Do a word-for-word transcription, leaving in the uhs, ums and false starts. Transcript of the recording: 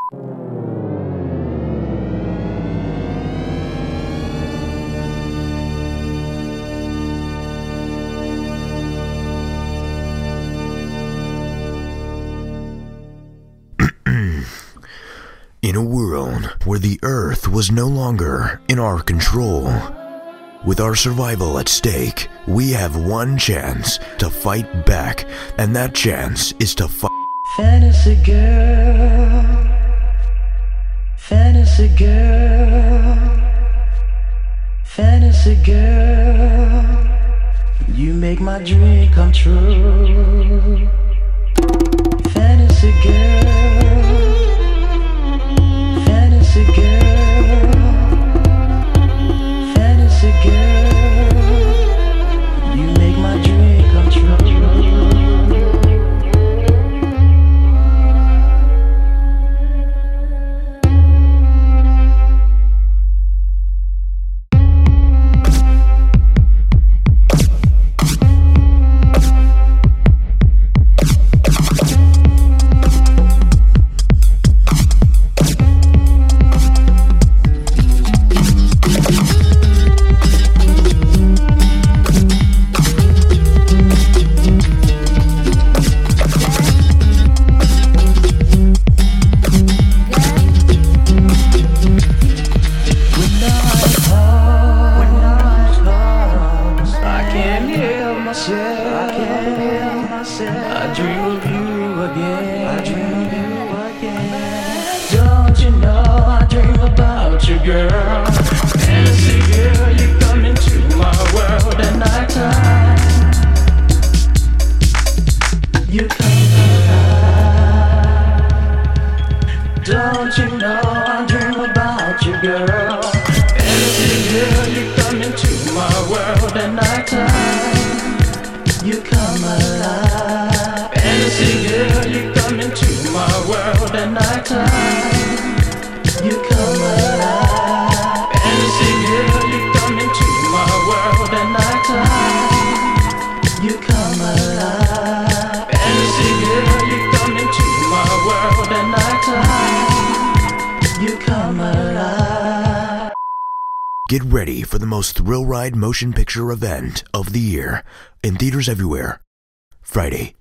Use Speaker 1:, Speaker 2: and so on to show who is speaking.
Speaker 1: In a world where the Earth was no longer in our control, with our survival at stake, we have one chance to fight back, and that chance is to fight.
Speaker 2: Fantasy girl, fantasy girl, fantasy girl, you make my dream come true. Fantasy girl, fantasy girl, fantasy girl, you make my dream come true. I dream of you again. I dream of you again. Don't you know I dream about you, girl? Fantasy girl, you come into my world at night time. You come alive. Don't you know I dream about you, girl? Fantasy girl, you come into my world at night time. You come alive. Fantasy girl, you come into my world at night time. You come alive. Fantasy girl, you come into my world at night time. You come alive. Fantasy girl, you come into my world at night time. You come alive.
Speaker 1: Get ready for the most thrill ride motion picture event of the year, in theaters everywhere, Friday,